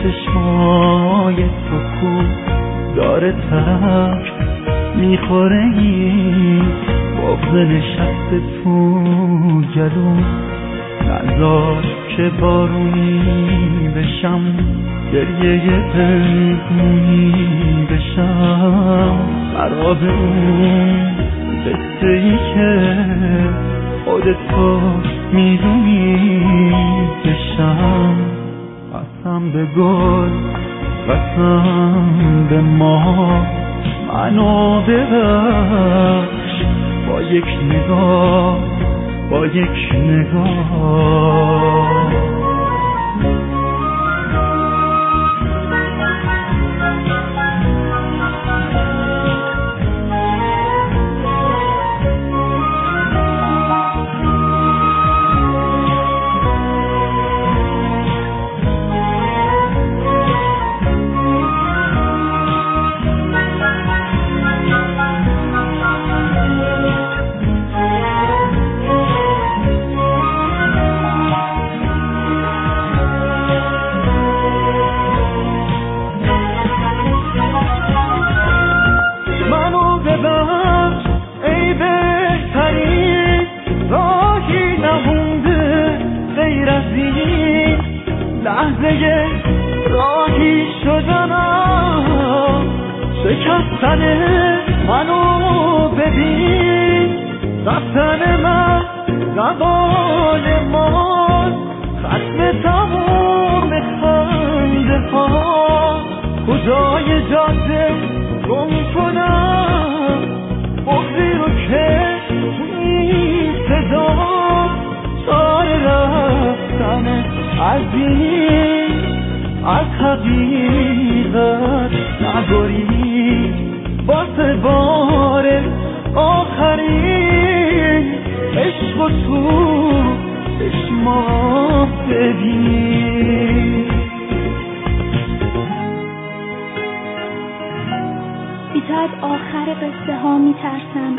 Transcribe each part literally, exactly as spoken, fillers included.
چشمای تو کو داره ترک میخوره این بغض نشسته تو جلو نذار که بارونی بشم گریه پنهونی بشم خراب اون قصه ای که خودتو میدونی بشم قسم به گل قسم به ما منو ببخش با یک نگاه با یک نگاه لحظه راهی شدنم شکستن منو ببین رفتن من زبان ما ختم تمام خنده ها کجای جاده گم کنم بغضی رو که این صدا سار رفتن از این از حقیقت نگری واسه بار آخرین عشق و تو چشما ببین بی‌تا از آخر قصه ها میترسم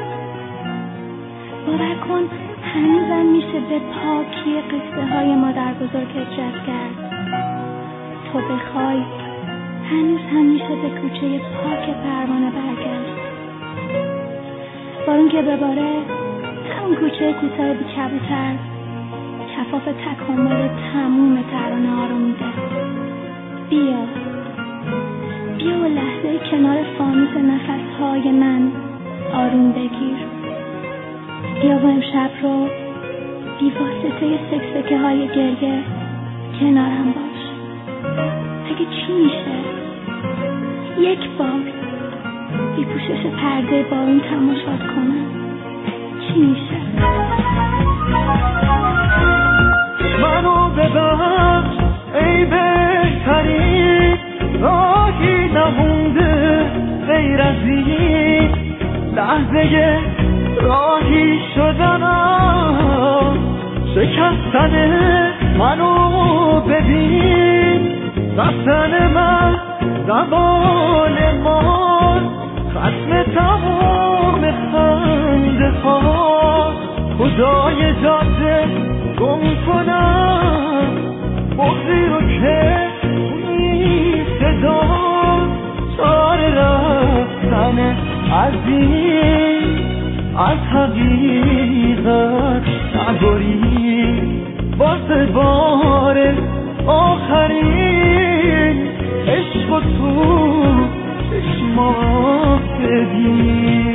باور کن هنوزم میشه به پاکی قصه های مادر بزرگت جذب کرد تو بخوای هنوز هم میشه به کوچه پاک پروانه برگشت بارون که بباره همون کوچه کوتاه بی کبوتر کفاف تکامل تموم ترانه ها رو میده بیا بیا و لحظه کنار فانوس نفس های من آروم بگیر بیا و امشب رو بی واسطه سکسکه های گریه کنارم باش اگه چی میشه یک بار بی پوشش پرده بارون تماشات کنم چی میشه منو ببخش ای بهترین راهی نمونده غیر از این لحظه راهی شدنم شکستن منو ببین رفتن من زبان ما ختم تمام خنده ها کجای جاده گم کنم بغضی رو که این صدا سار رفتن از این از حقیقت نگری واسه بار آخرین عشق و تو چشما ببین